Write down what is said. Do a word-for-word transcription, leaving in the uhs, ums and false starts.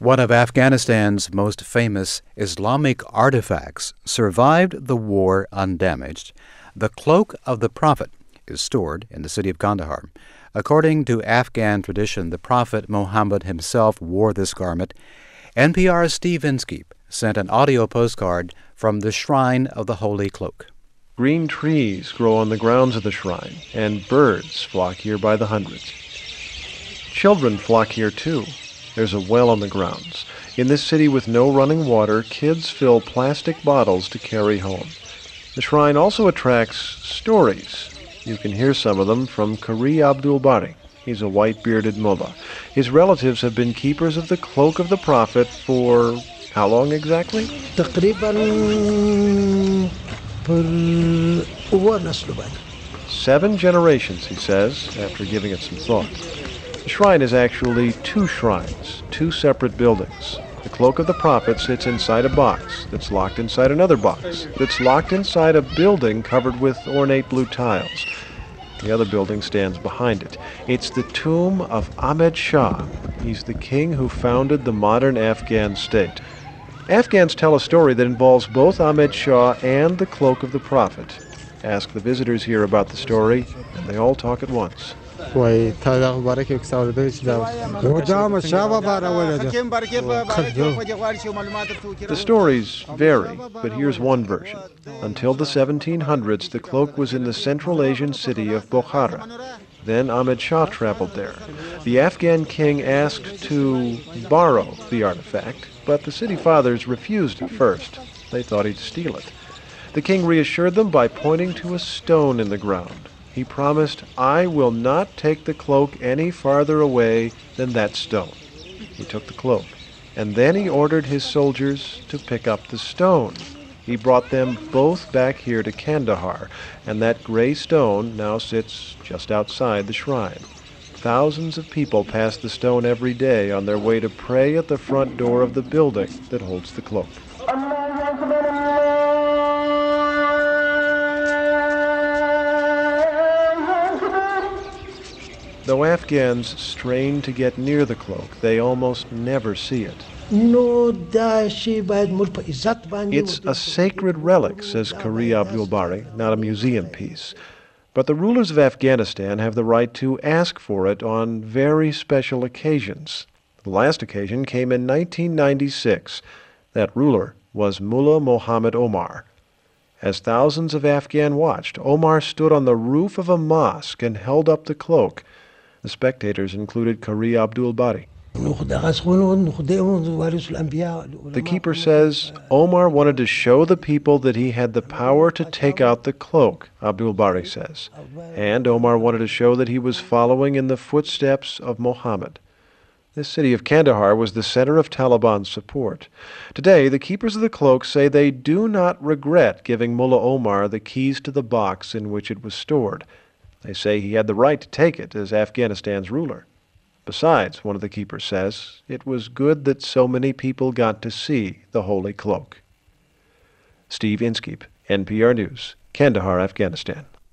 One of Afghanistan's most famous Islamic artifacts survived the war undamaged. The Cloak of the Prophet is stored in the city of Kandahar. According to Afghan tradition, the Prophet Muhammad himself wore this garment. N P R's Steve Inskeep sent an audio postcard from the Shrine of the Holy Cloak. Green trees grow on the grounds of the shrine, and birds flock here by the hundreds. Children flock here too. There's a well on the grounds. In this city with no running water, kids fill plastic bottles to carry home. The shrine also attracts stories. You can hear some of them from Qari Abdul Bari. He's a white-bearded mullah. His relatives have been keepers of the Cloak of the Prophet for how long exactly? Seven generations, he says, after giving it some thought. The shrine is actually two shrines, two separate buildings. The Cloak of the Prophet sits inside a box that's locked inside another box that's locked inside a building covered with ornate blue tiles. The other building stands behind it. It's the tomb of Ahmed Shah. He's the king who founded the modern Afghan state. Afghans tell a story that involves both Ahmed Shah and the Cloak of the Prophet. Ask the visitors here about the story, and they all talk at once. The stories vary, but here's one version. Until the seventeen hundreds, the cloak was in the Central Asian city of Bukhara. Then Ahmed Shah traveled there. The Afghan king asked to borrow the artifact, but the city fathers refused at first. They thought he'd steal it. The king reassured them by pointing to a stone in the ground. He promised, "I will not take the cloak any farther away than that stone." He took the cloak, and then he ordered his soldiers to pick up the stone. He brought them both back here to Kandahar, and that gray stone now sits just outside the shrine. Thousands of people pass the stone every day on their way to pray at the front door of the building that holds the cloak. Though Afghans strain to get near the cloak, they almost never see it. It's a sacred relic, says Qari Abdul Bari, not a museum piece. But the rulers of Afghanistan have the right to ask for it on very special occasions. The last occasion came in nineteen ninety-six. That ruler was Mullah Mohammed Omar. As thousands of Afghans watched, Omar stood on the roof of a mosque and held up the cloak. The spectators included Qari Abdul Bari. The keeper says Omar wanted to show the people that he had the power to take out the cloak, Abdul Bari says. And Omar wanted to show that he was following in the footsteps of Muhammad. This city of Kandahar was the center of Taliban support. Today, the keepers of the cloak say they do not regret giving Mullah Omar the keys to the box in which it was stored. They say he had the right to take it as Afghanistan's ruler. Besides, one of the keepers says, it was good that so many people got to see the holy cloak. Steve Inskeep, N P R News, Kandahar, Afghanistan.